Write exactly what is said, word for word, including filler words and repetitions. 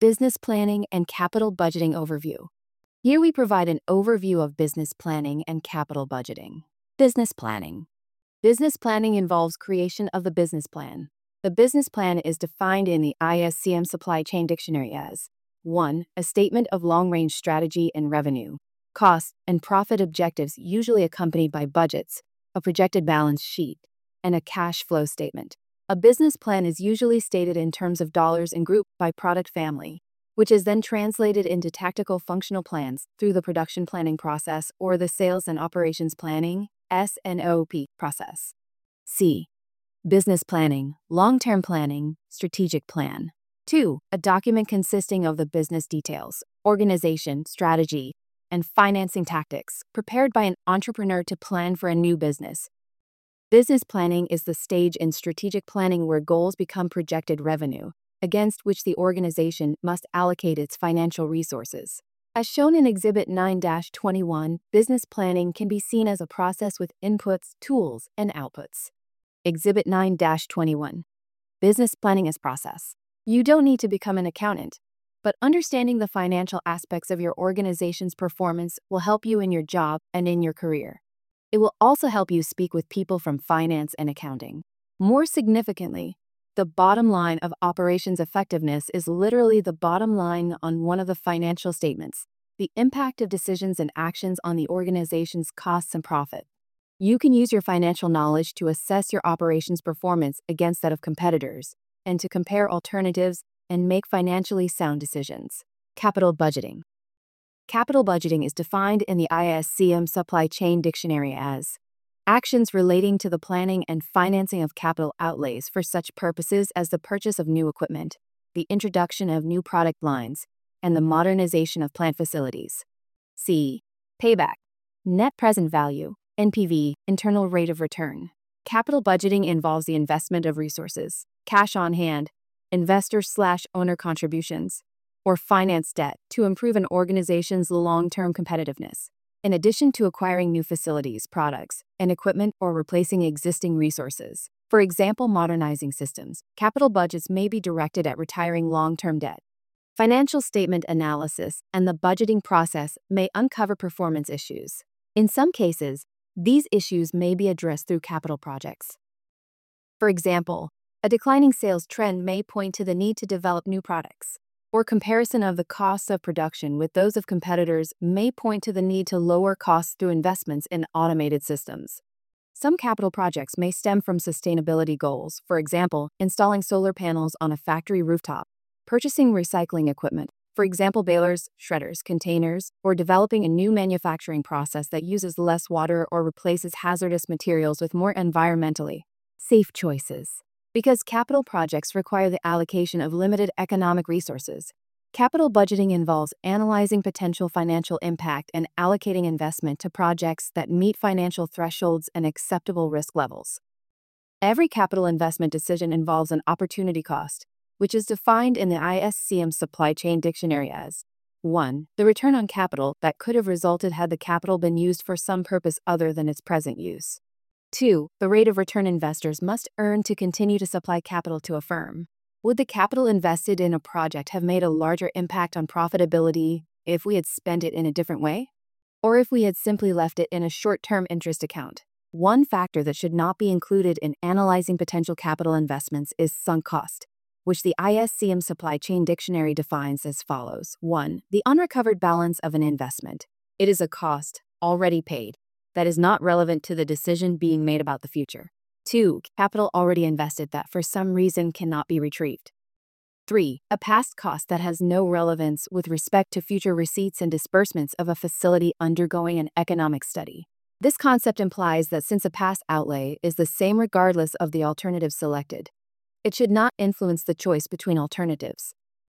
Business Planning and Capital Budgeting Overview. Here we provide an overview of business planning and capital budgeting. Business planning. Business planning involves creation of the business plan. The business plan is defined in the I S C M Supply Chain Dictionary as one. A statement of long-range strategy and revenue, cost, and profit objectives usually accompanied by budgets, a projected balance sheet, and a cash flow statement. A business plan is usually stated in terms of dollars and grouped by product family, which is then translated into tactical functional plans through the production planning process or the sales and operations planning (S and O P) process. C. Business planning, long-term planning, strategic plan. two. A document consisting of the business details, organization, strategy, and financing tactics, prepared by an entrepreneur to plan for a new business. Business planning is the stage in strategic planning where goals become projected revenue, against which the organization must allocate its financial resources. As shown in Exhibit nine dash twenty-one, business planning can be seen as a process with inputs, tools, and outputs. Exhibit nine dash twenty-one. Business planning as process. You don't need to become an accountant, but understanding the financial aspects of your organization's performance will help you in your job and in your career. It will also help you speak with people from finance and accounting. More significantly, the bottom line of operations effectiveness is literally the bottom line on one of the financial statements, the impact of decisions and actions on the organization's costs and profit. You can use your financial knowledge to assess your operations performance against that of competitors and to compare alternatives and make financially sound decisions. Capital budgeting. Capital budgeting is defined in the I S C M Supply Chain Dictionary as actions relating to the planning and financing of capital outlays for such purposes as the purchase of new equipment, the introduction of new product lines, and the modernization of plant facilities. C. Payback. Net present value, N P V, internal rate of return. Capital budgeting involves the investment of resources, cash on hand, investor/owner contributions, or finance debt to improve an organization's long-term competitiveness. In addition to acquiring new facilities, products, and equipment or replacing existing resources, for example, modernizing systems, capital budgets may be directed at retiring long-term debt. Financial statement analysis and the budgeting process may uncover performance issues. In some cases, these issues may be addressed through capital projects. For example, a declining sales trend may point to the need to develop new products, or comparison of the costs of production with those of competitors may point to the need to lower costs through investments in automated systems. Some capital projects may stem from sustainability goals, for example, installing solar panels on a factory rooftop, purchasing recycling equipment, for example, balers, shredders, containers, or developing a new manufacturing process that uses less water or replaces hazardous materials with more environmentally safe choices. Because capital projects require the allocation of limited economic resources, capital budgeting involves analyzing potential financial impact and allocating investment to projects that meet financial thresholds and acceptable risk levels. Every capital investment decision involves an opportunity cost, which is defined in the I S C M Supply Chain Dictionary as one. The return on capital that could have resulted had the capital been used for some purpose other than its present use. two. The rate of return investors must earn to continue to supply capital to a firm. Would the capital invested in a project have made a larger impact on profitability if we had spent it in a different way? Or if we had simply left it in a short-term interest account? One factor that should not be included in analyzing potential capital investments is sunk cost, which the I S C M Supply Chain Dictionary defines as follows. one. The unrecovered balance of an investment. It is a cost, already paid, that is not relevant to the decision being made about the future. two. Capital already invested that for some reason cannot be retrieved. three. A past cost that has no relevance with respect to future receipts and disbursements of a facility undergoing an economic study. This concept implies that since a past outlay is the same regardless of the alternative selected, it should not influence the choice between alternatives.